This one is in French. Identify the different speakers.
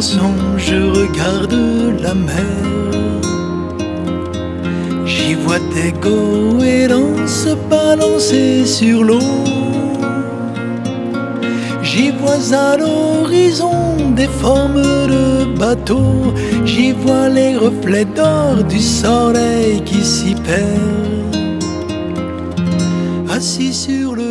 Speaker 1: chanson, je regarde la mer. J'y vois des goélands se balancer sur l'eau. J'y vois à l'horizon des formes de bateaux. J'y vois les reflets d'or du soleil qui s'y perd. Assis sur le